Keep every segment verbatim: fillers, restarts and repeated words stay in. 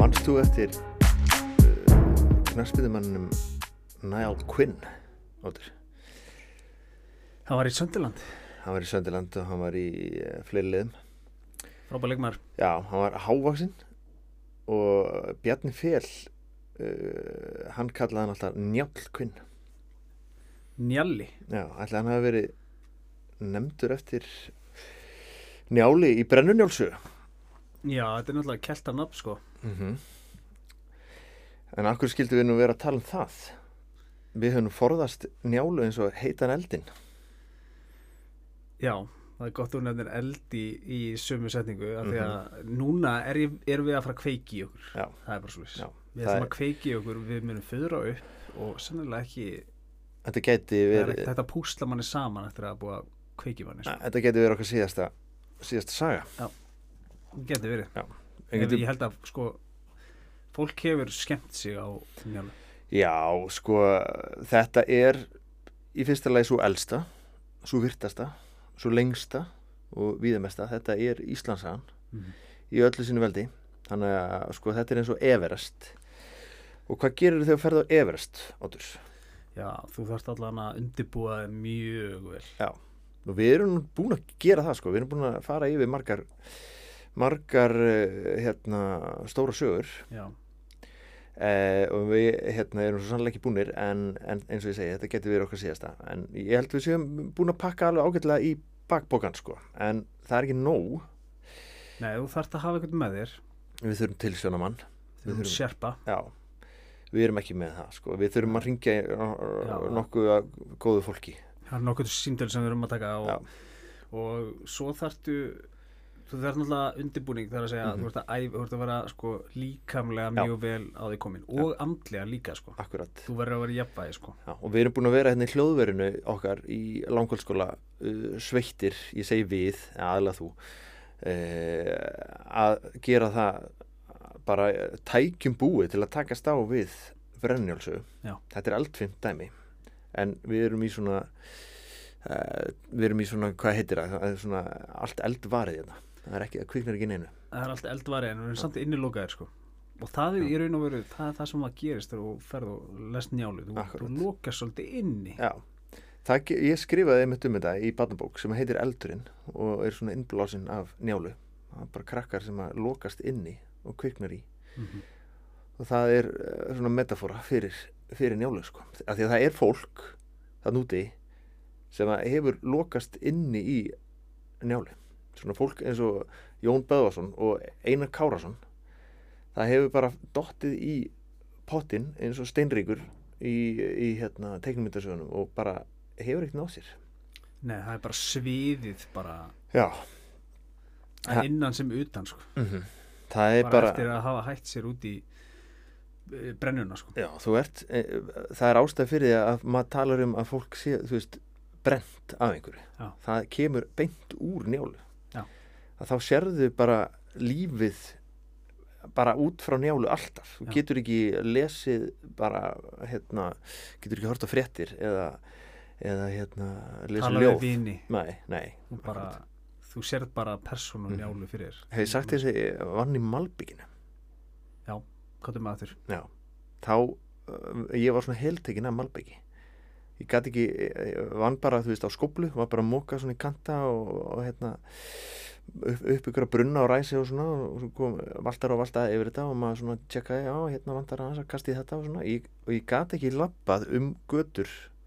Manst þú eftir uh, knattspyrnumanninum Niall Quinn, Óttur? Hann var í Sunderland. Hann var í Sunderland og hann var í uh, fleiri liðum. Frábær leikmaður. Já, hann var hávaxinn og Bjarni Fel, uh, hann kallaði hann alltaf Njáll Quinn. Njalli. Já, ætli hann hafi verið nefndur eftir Njáli í Brennunjálssögu. Já, þetta er náttúrulega kelta nafn, sko. Mm-hmm. En af hverju skildum við nú vera að tala um það? Við höfum forðast Njálu eins og heitan eldinn. Já, það er gott að nefnir eld í, í sömu setningu, af því að núna er ég, erum við að fara að kveiki í okkur. Já. Það er bara svo viss. Já, Við ætlum að kveiki í okkur, við munum föðra upp og sennilega ekki, þetta gæti það er verið, ekki þetta púsla manni saman eftir að búa að kveiki manni. Sko. þetta gæti verið okkar síðasta, síðasta saga. Það getur verið. Já. Ég, Getum, ég held að, sko, fólk hefur skemmt sig á Njálu. já, sko, þetta er í fyrsta lagi svo elsta, svo virtasta, svo lengsta og víðamesta. Þetta er Íslandsagan Mm. í öllu sínu veldi. Þannig að, sko, þetta er eins og Everest. Og hvað gerir þegar þú ferð á Everest, Óttur? Já, þú þarft allan að undirbúa þig mjög vel. Já, og við erum búin að gera það, sko. Við erum búin að fara yfir margar, margar hérna, stóra sögur. Já. Eh, og við hérna, erum svo sannlega ekki búnir, en, en eins og ég segi, þetta getur verið okkar síðasta. En ég held við séum búin að pakka alveg ágætlega í bakpokan, sko. En það er ekki nóg. Nei, þú þarft að hafa eitthvað með þér. Við þurfum tilsjónamann. Þú þurfum sérpa. Já, við erum ekki með það, sko. Við þurfum að ringja Já. nokkuð að góðu fólki. Það er nokkuð símtöl sem við erum að taka Já. og, og svo þarftu þú þarf náttúrulega undirbúning þar að segja Mhm. að þú ert að, æf, þú ert að vera sko, líkamlega Já. mjög vel á því komin og andlega líka sko. Akkurat. Þú verður að vera í jafnvægi sko. Já, og við erum búin að vera hérna í hljóðverinu okkar í Langholtsskóla uh, sveittir, ég segi við, aðlega þú, uh, að gera það bara tækjum búið til að takast á við Brennunjálssögu. Já. Þetta er eldfimt dæmi, en við erum í svona, uh, við erum í svona, hvað heitir það, það er svona allt eldvarið hérna. Það er ekki, það kviknar ekki neinu. Það er allt eldvari en við erum samt innilokaðir sko. Og það er í raun og veru það er það sem að gerist þegar þú ferð og lest Njálu. Þú, Akkurat. þú lokast svolítið inni. Já, það, ge- ég skrifaði einmitt um þetta í barnabók sem heitir Eldurinn og er svona innblásinn af Njálu. Það er bara krakkar sem að lokast inni og kviknar í. Mm-hmm. Og það er eh, svona metafóra fyrir, fyrir Njálu, sko. Af því að það er fólk það núti sem að hefur lokast inni í Njálu. Svona fólk eins og Jón Böðvarsson og Einar Kárason. Það hefur bara dottið í pottinn eins og steinríkur í, í hérna, teiknumyndasögunum og bara hefur ekkert náð sér. Nei, það er bara sviðið bara Já. að innan sem utan sko. Mm-hmm. Það er Bara, bara, eftir að hafa hætt sér út í eh, brennuna sko. já, þú ert, e, það er ástæð fyrir því að maður talar um að fólk sé, þú veist, brent af einhverju. Já. Það kemur beint úr Njálu. Já. Að þá sérðu bara lífið bara út frá Njálu alltaf. Þú Já. getur ekki lesið bara, hérna, getur ekki hort á fréttir eða, eða hérna, lesið Tala við ljóð. vini. Nei, nei. Og bara, þú sérð bara persónu Mhm. Njálu fyrir þér. Hefði sagt þessi, vann í Malbikinu. Já, hvað er maður þurr? Já. Þá, uh, ég var svona heltekinn af Malbiki. Ég gat ekki, ég vann bara, þú veist, á skóplu, var bara að móka svona í kanta og, og hérna, upp, upp ykkur að brunna og ræsi og svona og svo kom valtar og valtar yfir þetta og maður svona tjekkaði, já, hérna vantar aðeins að kasta í þetta og svona. Ég, og ég gat ekki labbað um götur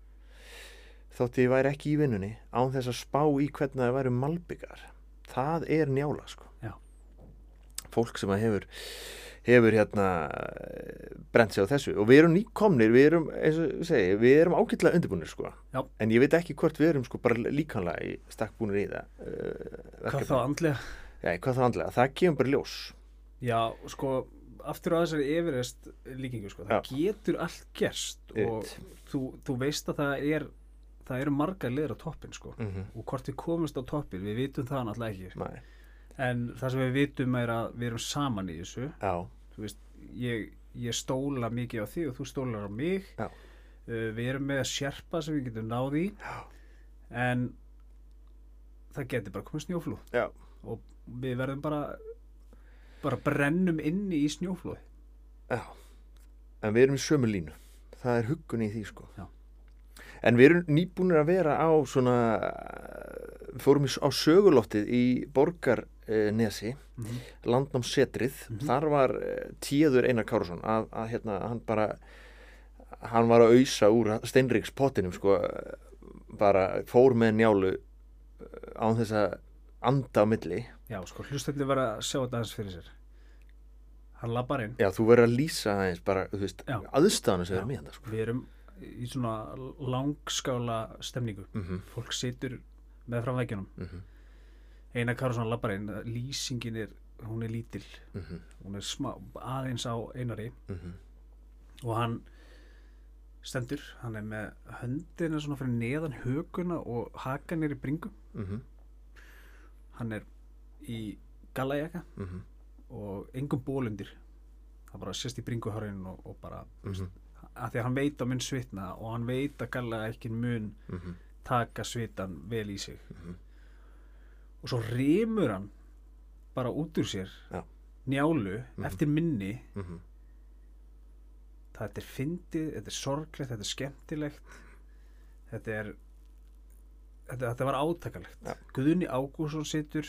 þótt ég væri ekki í vinnunni án þess að spá í hvernig það væru Malbikar. Það er Njála, sko. Já. Fólk sem að hefur hefur hérna brent sig á þessu og við erum nýkomnir, við erum, eins og ég segi, við erum ágætlega undirbúnir sko. Já. En ég veit ekki hvort við erum sko bara líkanlega í stakkbúnir í það. Uh, Hvað þá andlega? Já, hvað þá andlega? Það kemur bara í ljós. Já, sko, aftur á þessari Everest líkingu sko, það Já. getur allt gerst og þú, þú veist að það er það eru margar liður á toppin sko Mm-hmm. og hvort við komumst á toppin, við vitum það náttúrulega ekki. Nei. En það sem við vitum er að við erum saman í þessu. Já. Þú veist, ég, ég stóla mikið á þig og þú stólar á mig. Já. Uh, við erum með að sérpa sem við getum náð í. Já. En það getur bara komið snjóflóð. Já. Og við verðum bara bara brennum inni í snjóflóði. Já, en við erum í sömu línu. Það er huggun í því, sko. Já. En við erum nýbúnir að vera á svona, fórum á söguloftið í Borgarnesi, Mm-hmm. landnámssetrið. Mhm. Þar var Tíður Einar Kárason að, að hérna, hann bara, hann var að ausa úr steinrikspottinum, sko, bara fór með Njálu án þess að anda á milli. Já, sko, hlustendur var að sjá þetta aðeins fyrir sér. Hann labbar inn. Já, þú verður að lýsa aðeins bara, þú veist, Já. aðstæðanum sem Já. við erum í þetta, sko. Við erum í svona langskála stemningu. Mhm, Fólk situr með fram veggjunum. mhm, Einar Kárason labbar inn. Lýsingin er, hún er lítil. mhm, Hún er smá, aðeins á Einari. mhm, Og hann stendur. Hann er með höndina svona fyrir neðan hökuna og hakan er í bringu. mhm, Hann er í gallajaka mhm, og engum ból undir. Það bara sést í bringuhárinu og, og bara, mhm, af því að hann veit að mun svitna og hann veit að gallajakin mun mhm, taka svitan vel í sig. mhm. Og svo rymur hann bara út úr sér Já. Njálu Mhm. eftir minni. Mhm. Þetta er fyndið, þetta er sorglegt, þetta er skemmtilegt, þetta er þetta, þetta var átakalegt. Já. Guðni Ágússon situr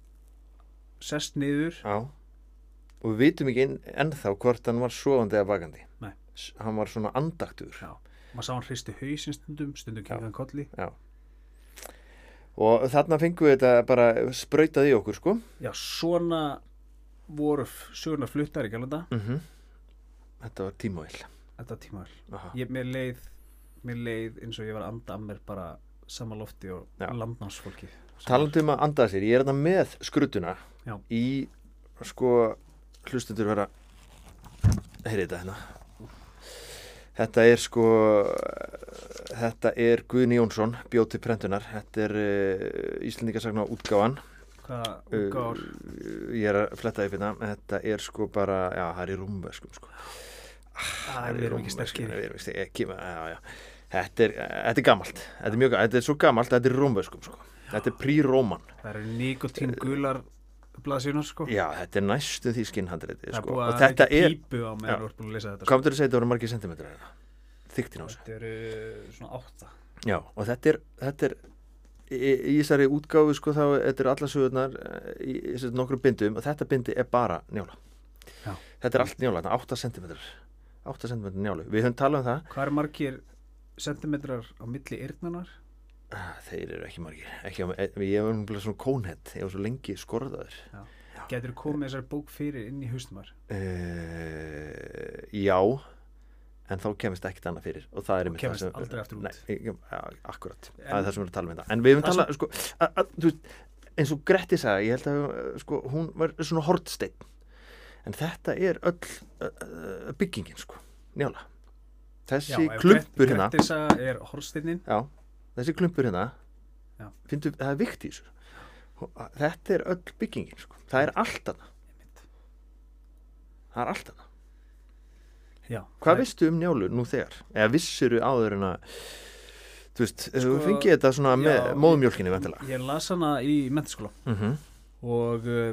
sest niður. Já, og við vitum ekki inn- ennþá hvort hann var sofandi eða vakandi. Nei. S- Hann var svona andaktur. Já. Maður sá hann hristi hausinn stundum, stundum Já. kinkan kolli. Já. Og þarna fengum við þetta bara sprautað í okkur, sko. Já, svona voru f- sögurnar fluttar í galanda. Mhm. Þetta var tímavill. Þetta var tímavel. Aha. Ég, mér leið mér leið eins og ég var að anda að mér bara sama lofti og Já. landnámsfólki. Talandi um að anda að sér, ég er þarna með skrutuna Já. í, sko, hlustendur vera, heyrið þetta hérna. Þetta er sko, þetta er Guðni Jónsson, bjóð til prentunar. Þetta er uh, Íslendingasagna útgáfan. Hvaða Uh, útgáfur? ég er að fletta upp hérna. Þetta er sko bara, já, það er í rúmverskum, sko. Það er ekki sterkir. Við erum ekki, ekki, já, já. Þetta er, þetta er gamalt. Þetta er mjög gamalt. Þetta er svo gamalt, þetta er í rúmverskum, sko. Þetta er prý-róman. Það eru nikotín gular blaðsíðunar, sko. Já, þetta er næstu því skinnhandritið, Það er sko. búið Og að þetta ekki er, pípu á meðan þú ert búin að lesa þetta. hvað myndir þú segja þetta voru margir sentimetrar hérna? Þyktin á þessu. Þetta eru svona átta. Já, og þetta er, þetta er í, í þessari útgáfu, sko, þá þetta eru alla sögurnar í, í þessari nokkru bindum og þetta bindi er bara Njála. Já. Þetta er allt Njála, þetta er átta sentimetrar. átta sentimetrar Njálu. Við höfum talað um það. Hvað eru margir sentimetrar á milli eyrnanar? Ah, þeir eru ekki margir. Ekki, á- ég hef umblað svona kónhett. Ég hef svo lengi skorðaður. Getur þú komið þessari bók fyrir inn í haustumar? Uh, já, en þá kemist ekkert annað fyrir og það er Og einmitt kemist það sem, aldrei aftur út. Nei, ég, ja, akkurat, En- það er það sem við erum að tala um þetta. En við höfum Það talað, sko, að, að, þú veist, eins og Gretti sagði, ég held að, sko, hún var svona hortsteinn, en þetta er öll uh, uh, byggingin, sko, Njála. Þessi klumpur hérna, Grettis er horsteinnin. já, þessi klumpur hérna, Já. finnstu, það er vikt í þessu. Og þetta er öll byggingin, sko, það er allt þarna, það er allt þarna. Já. Hvað veistu um Njálu nú þegar? Eða vissiru áður en að, þú veist, Sko, þú fengið þetta svona með já, móðumjólkinni, vantilega. Ég las hana í menntaskóla Mm -hmm. og uh,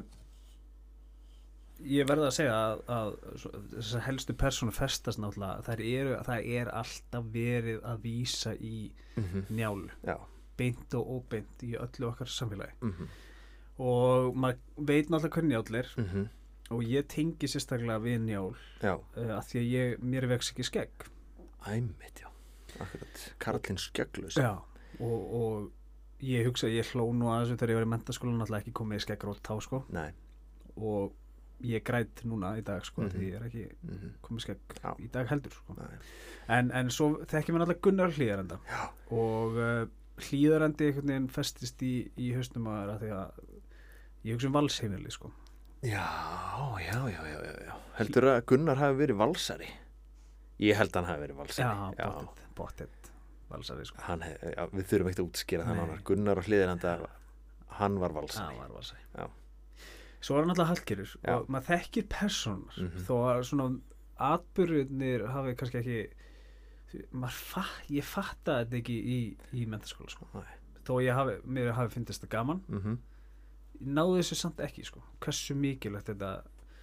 ég verða að segja að, að þessar helstu persónu festast náttúrulega, það er, það er alltaf verið að vísa í Njálu, Já. beint og óbeint í öllu okkar samfélagi. Mm -hmm. Og maður veit náttúrulega hvernig Njáll er Mm -hmm. og ég tengi sérstaklega við Njál Já. uh, af því að ég, mér vex ekki skegg. Æmitt, já. Akkurat. Karlinn skjögglaus. Já. Og, og ég hugsa, ég hló nú að þessu þegar ég var í menntaskólan, náttúrulega ekki komið í skeggrót þá, sko. Nei. Og ég græt núna í dag, sko, Mhm. því ég er ekki Mm -hmm. komið skegg Já. í dag heldur, sko. Nei. En, en svo þekkjum við náttúrulega Gunnar Hlíðarenda. Já. Og uh, Hlíðarendi einhvern veginn festist í, í hausnum að að því að ég hugsa um valsheimili, sko. Já, já, já, já, já, já. Heldur að Gunnar hafi verið valsari? Ég held að hann hafi verið valsari. Já, bóttið, bóttið valsari, sko. Hann hef, já, við þurfum ekkert að útskýra það Nei. nánar. Gunnar og Hlíðarenda, hann var valsari. Það var valsari. Já. Svo er hann alltaf Hallgerður Já. og maður þekkir persónar, Mhm. þó að svona atburðirnir hafi kannski ekki, maður fatt, ég fatta þetta ekki í, í menntaskóla, sko. Nei. Þó ég hafi, mér hafi fyndist þetta gaman, Mm -hmm. náðu þessu samt ekki, sko. Hversu mikilvægt þetta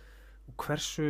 og hversu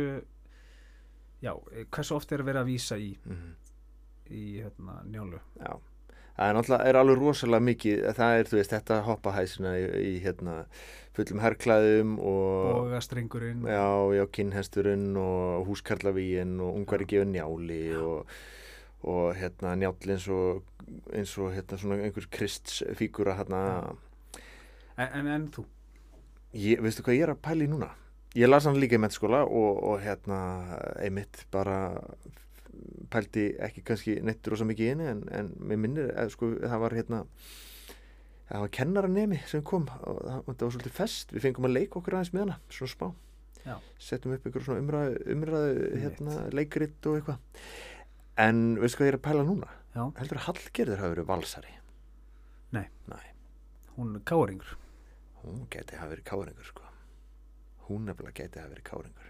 já, hversu oft er að vera að vísa í mm. í hérna, Njálu? Já, það er náttúrulega er alveg rosalega mikið, það er, þú veist, þetta hoppahæsina í, í hérna, fullum herklæðum og Bogastrengurinn já, já, kinnhesturinn og húskarlavíinn og ungvari gefur Njáli og, og hérna Njáll eins og eins og hérna svona einhver kristsfígura hérna. En, en, en þú? Ég, veistu hvað ég er að pæla í núna? Ég las hann líka í mennskóla og, og hérna einmitt bara pældi ekki kannski neitt rosa mikið í henni en, en mér minnir, eða, sko, það var hérna það var kennaranemi sem kom og það, og það var svolítið fest, við fengum að leika okkur aðeins með hana, svona smá Já. settum upp ykkur svona umræðu, umræðu hérna, leikrit og eitthvað en veistu hvað ég er að pæla núna? Já. Heldur að Hallgerður hafi verið valsari? Nei. Nei. Hún er káringur. Hún geti hafi verið káringur sko. Hún nefnilega geti hafi verið káringur.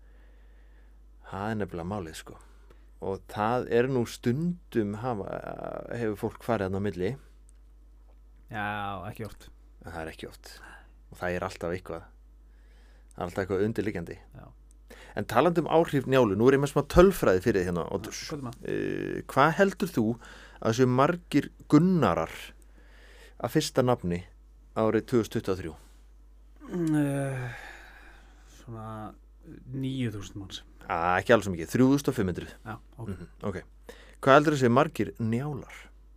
Það er nefnilega málið sko. Og það er nú stundum hafa, hefur fólk farið þarna á milli. Já, ekki oft. En það er ekki oft. Og það er alltaf eitthvað. Það er alltaf eitthvað undirliggjandi. Já. En talandi um áhrif Njálu, nú er ég með smá tölfræði fyrir þig hérna. Og, uh, hvað heldur þú að þessu margir Gunnarar að fyrsta nafni árið tvö þúsund tuttugu og þrjú? Uh, svona níu þúsund manns. Ah, ekki alls svo mikið, þrjú þúsund fimm hundruð. Já, ok. Mm-hmm, okay. Hvað heldur þessi margir Njálar?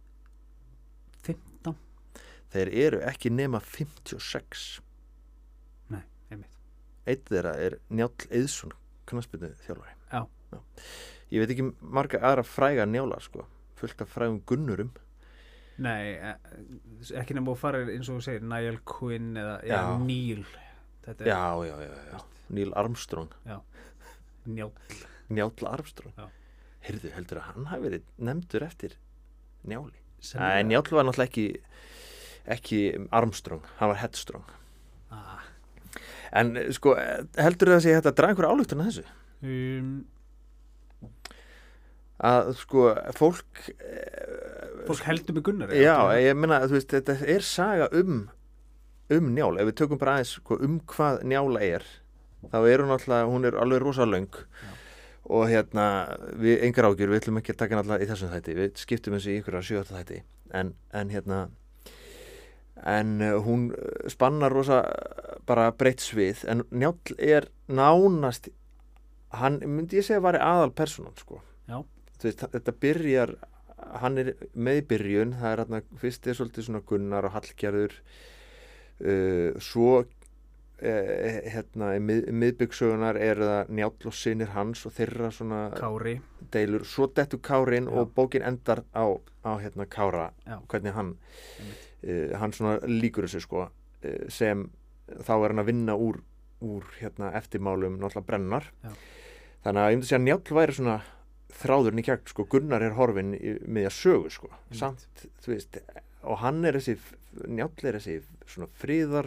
fimmtán. Þeir eru ekki nema fimmtíu og sex. Nei, einmitt. Eitt þeirra er Njáll Eiðsson, knattspyrnu þjálfari. Já. Já. Ég veit ekki marga aðra fræga Njálar, sko. Fullt af frægum Gunnurum. Nei, ekki nefnum að fara eins og þú segir, Niall Quinn eða, eða Neil. Þetta er, já, já, já, já. Neil Armstrong. Já. Njáll. Njáll Armstrong. Já. Heyrðu, heldur að hann hafi verið nefndur eftir Njáli? Sennilega. Nei, Njáll var náttúrulega ekki, ekki Armstrong, hann var Headstrong. Ah. En sko, heldur það að sé þetta að draga einhverja ályktun að þessu? Um, að sko, fólk... fólk heldur með Gunnar? Já, ég meina, þú veist, þetta er saga um, um Njál. Ef við tökum bara aðeins sko, um hvað Njála er, þá er hún alltaf, hún er alveg rosa löng. Já. Og hérna, við, engar ágjur, við ætlum ekki að taka hann alltaf í þessum þætti, við skiptum þessu í ykkur að sjötta þætti, en, en hérna, en hún spannar rosa bara breytt svið, en Njáll er nánast, hann, myndi ég segja, var aðal persónan, sko. Já. Þú veist, þetta byrjar, hann er með í byrjun, það er hérna, fyrst er svolítið svona Gunnar og Hallgerður, uh, svo Eh, hérna í mið, miðbyggsögunar eru það Njáll og synir hans og þeirra svona Kári deilur, svo dettur Kárin Já. og bókin endar á, á hérna Kára Já. hvernig hann uh, hann svona líkur þessu sko uh, sem þá er hann að vinna úr, úr hérna eftirmálum náttúrulega Brennar Já. þannig að ég myndi segja að Njáll væri svona þráðurinn í gegn sko, Gunnar er horfinn í, með að sögu sko, Einmitt. samt þú veist, og hann er þessi Njáll er þessi svona fríðar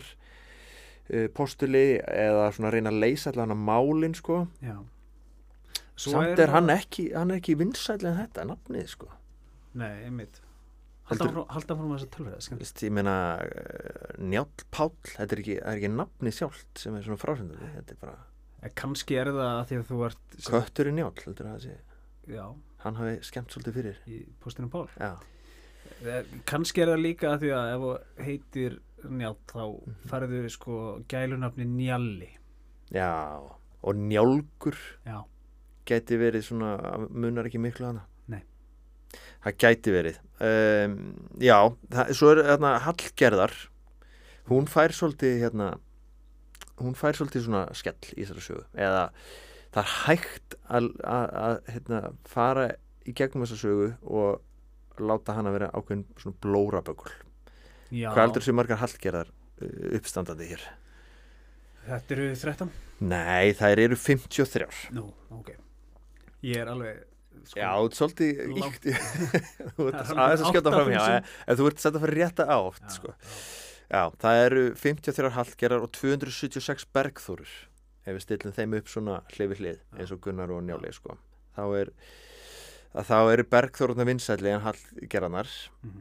postuli eða svona reyna að leysa allavega málin sko. Já. Samt er, er hann ekki hann er ekki vinsæll en þetta nafnið sko. Nei, einmitt. Halda fórum að þessa tölfræði. Vist, ég meina Njáll Páll, þetta er ekki, er ekki nafnið sjálft sem er svona frásendandi. Þetta er bara. En kannski er það að því að þú ert sem... Kötturinn Njáll, heldur það að sé. Já. Hann hafi skemmt svolítið fyrir. Í Póstinum Pál. Já. Kannski er það líka að því að ef þú heitir Njáll þá færðu sko gælunafni Njalli. Já, og Njálgur Já. Gæti verið svona, munar ekki miklu hana. Nei. Það gæti verið. Um, já, það, svo er hérna Hallgerðar, hún fær svolítið hérna, hún fær svolítið svona skell í þessari sögu. Eða það er hægt að, að, að hérna, fara í gegnum þessa sögu og láta hana vera ákveðin svona blóraböggul. Já. Hvað heldur þessi margar Hallgerðar uppstandandi hér? Þetta eru þrettán? Nei, þær eru fimmtíu og þrjár. Nú, ok. Ég er alveg... Sko, já, svolítið langt. íkt. Þú ert aðeins að skjóta fram hjá, en þú ert sett að fara rétta átt, já, sko. Já. já, það eru fimmtíu og þrjár Hallgerðar og tvö hundruð sjötíu og sex Bergþórur. Ef við stillum þeim upp svona hlið við hlið, eins og Gunnar og Njáli, sko. Þá er... að þá eru Bergþórurnar vinsælli en Hallgerðarnar mm-hmm.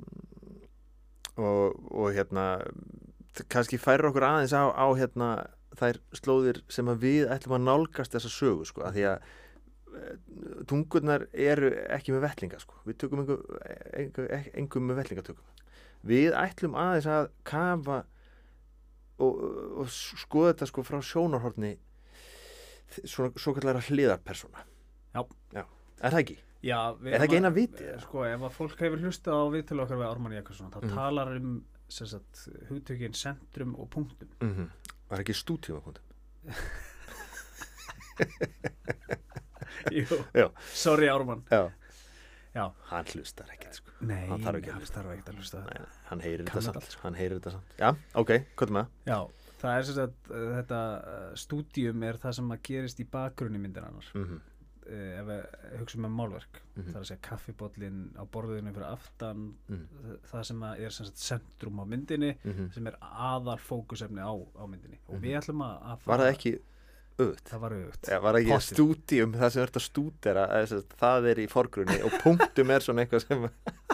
uh, og, og hérna kannski færir okkur aðeins á, á hérna þær slóðir sem að við ætlum að nálgast þessa sögu sko, að því að tungurnar eru ekki með vettlinga sko. Við tökum engum með vettlingatökum. Við ætlum aðeins að kafa og, og skoða þetta sko frá sjónarhorni svona svo kallara hliðarpersóna. Já. Já. Er það ekki? Já, er það ekki eina viti? Sko, ef að fólk hefur hlustað á viðtölu okkar við Ármann Jakobsson, þá mm. talar um sem sagt, hugtökin centrum og punktum. Mm-hmm. Var ekki stúdíupunktum? Jú, Já. Sorry Ármann. Já. Já. Hann hlustar ekkert sko. Nei, hann þarf ekki hann þarf ekki að hlusta þetta. Nei, hann heyrir þetta Kann samt. þetta. Hann heyrir þetta samt. Já, ok, hvað er með það? Já, það er sem sagt uh, þetta uh, stúdíum er það sem að gerist í bakgrunni myndir annar. Mm-hmm. uh, ef við hugsaum með málverk, mm-hmm. það er að segja kaffibollin á borðinu fyrir aftan, mm. það sem að er sem sagt centrum á myndinni, Mm-hmm. sem er aðal fókusefni á, á myndinni. Og Mhm. við ætlum að, að Var það ekki auðvitað? Það var auðvitað. Ja, var það ekki Pottþétt. stúdíum, það sem er að stúdera, það er í forgrunni og punktum er svona eitthvað sem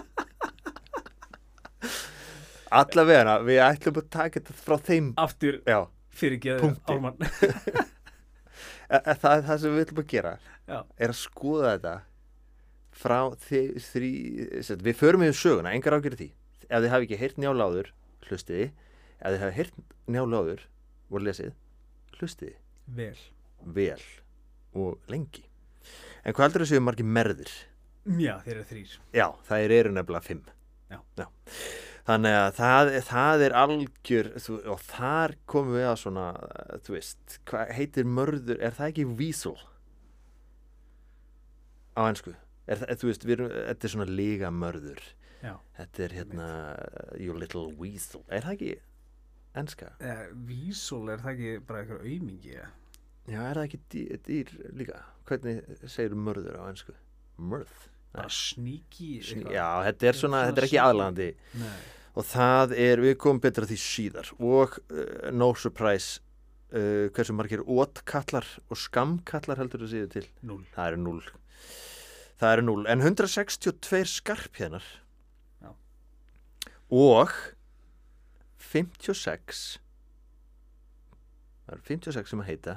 allavega, við ætlum að taka þetta frá þeim. Aftur Já, fyrirgeðu Punkti. Ármann. e- e- það er það sem við ætlum að gera, Já. er að skoða þetta frá því, þrý, set, við förum yfir söguna, engar ágjörði því. Ef þið hafi ekki heyrt Njálu áður, hlustiði. Ef þið hafi heyrt Njálu áður og lesið, hlustiði. Vel. Vel og lengi. En hvað heldur þessu margir merðir? Já, þeir eru þrýr. Já, það er eru nefnilega fimm. Já. Þannig að það, það er algjör, þú, og þar komum við að svona, þú veist, hvað heitir mörður, er það ekki weasel? Á ensku. Er það, þú veist, við erum, þetta er svona líga mörður. Já. Þetta er hérna, you little weasel. Er það ekki enska? Eh, Vísól, er það ekki bara eitthvað aumingi? Ja? Já, er það ekki dýr, dýr líka? Hvernig segir mörður á ensku? Mörð? Bara sníki? Sný, já, þetta er svona, þetta er ekki aðlandi. Nei. Og það er, við komum betra því síðar. Og uh, no surprise, uh, hversu margir ótkallar og skamkallar heldur það síður til? Núll. Það eru núll. Það eru núll. En hundrað sextíu og tvö skarphéðnar. Já. Og fimmtíu og sex, það eru fimmtíu og sex sem að heita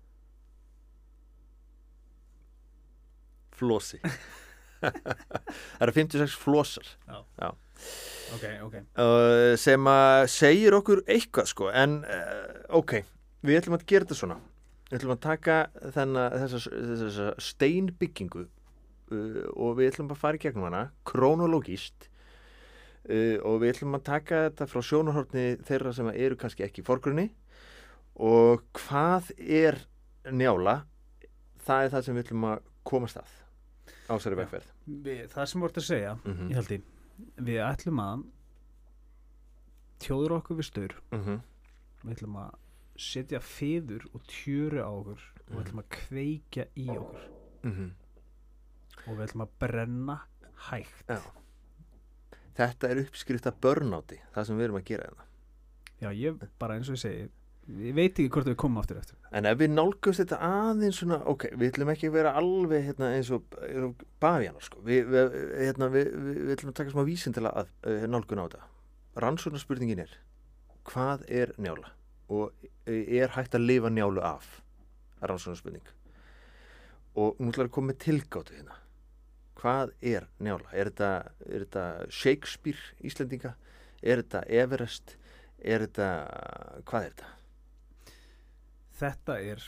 Flossi. Það eru fimmtíu og sex flossar. Já. Já. Ok, ok. Uh, sem að segir okkur eitthvað sko, en uh, ok, við ætlum að gera þetta svona. Við ætlum að taka þennan, þessa, þessa steinbyggingu uh, og við ætlum að fara í gegnum hana krónológíst uh, og við ætlum að taka þetta frá sjónarhorni þeirra sem eru kannski ekki í forgrunni og hvað er Njála, það er það sem við ætlum að komast að á þessari vegferð. Við, það sem voru að segja, Mhm. ég held í, við ætlum að tjóður okkur við staur, Mhm. við ætlum að setja fiður og tjöru á okkur og við ætlum að kveikja í okkur Mhm. og við ætlum að brenna hægt. Já. Þetta er uppskrift af burnouti, það sem við erum að gera hérna. Já, ég bara eins og ég segi, ég veit ekki hvort við komum aftur eftir. En ef við nálgumst þetta aðeins svona, ok, við ætlum ekki að vera alveg hérna, eins og, og bavíanar, sko. Vi, við, hérna, við, við, við ætlum að taka smá vísindilega að uh, nálgun á þetta. Rannsóknarspurningin er, hvað er Njála? Og er hægt að lifa Njálu af? Rannsóknarspurning. Og nú ætlum við að koma með tilgátu hérna. Hvað er Njála? Er þetta, er þetta Shakespeare Íslendinga? Er þetta Everest? Er þetta, hvað er þetta? Þetta er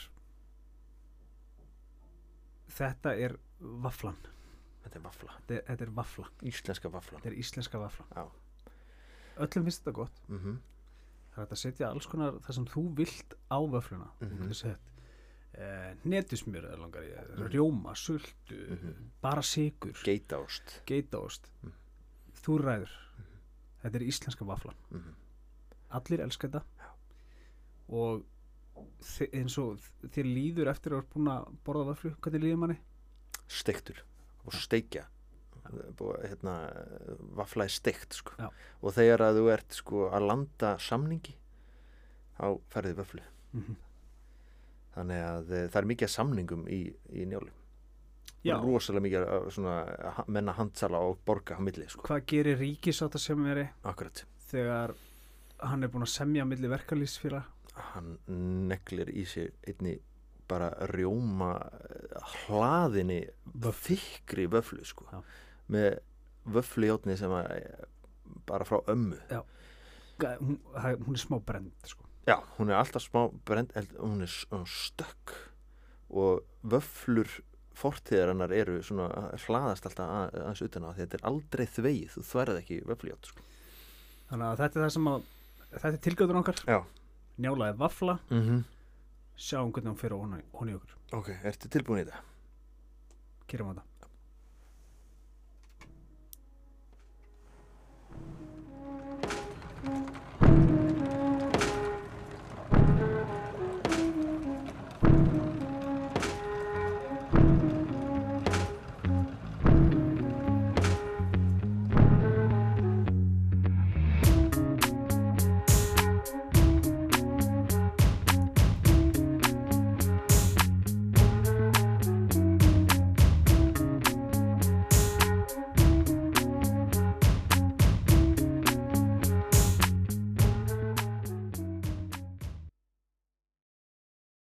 þetta er vaflan. Þetta er vafla. Þetta er, þetta er vafla. Íslenska vaflan. Þetta er íslenska vafla. Já. Öllum finnst þetta gott. Mhm. Það er hægt að setja alls konar það sem þú vilt á vöfluna. Mhm. Þú getur sett eh, netusmjör eða langar ég, Mhm. rjóma, sultu, Mhm. bara sykur, Geitaost. geitaost. Mhm. Þú ræður. Þetta er íslenska vaflan. Mhm. Allir elska þetta. Og þi- eins og þér líður eftir að þú ert búin að borða vöflu, hvernig líður manni? Steiktur og steikja. Búið, hérna, vafla er steikt, sko. Já. Og þegar að þú ert, sko, að landa samningi, þá ferði vöflu. Mm-hmm. Þannig að eh, það er mikið af samningum í, í Njálu. Já. Rosalega mikið af svona ha- menna handsala og borga á milli, sko. Hvað gerir ríkisáttasemjari Akkurat. þegar hann er búin að semja á milli verkalýsfélag hann neglir í sig einni bara rjóma hlaðinni þykkri vöflu sko Já. með vöflujárni sem að bara frá ömmu. Já. Hún, það- hún er smá brend sko. Já, hún er alltaf smá brend, hún er s- hún er stökk og vöflur fortíðar hennar eru svona hlaðast alltaf að- aðeins utan á því þetta er aldrei þvegið, þú þværið ekki vöflujárn sko. Þannig að þetta er það sem að þetta er tilgjóður okkar. Já. Njálaði vafla, Mm sjáum hvernig hún fyrir honi, honi okkur. Ok, ertu tilbúin í þetta? Kýrum á þetta.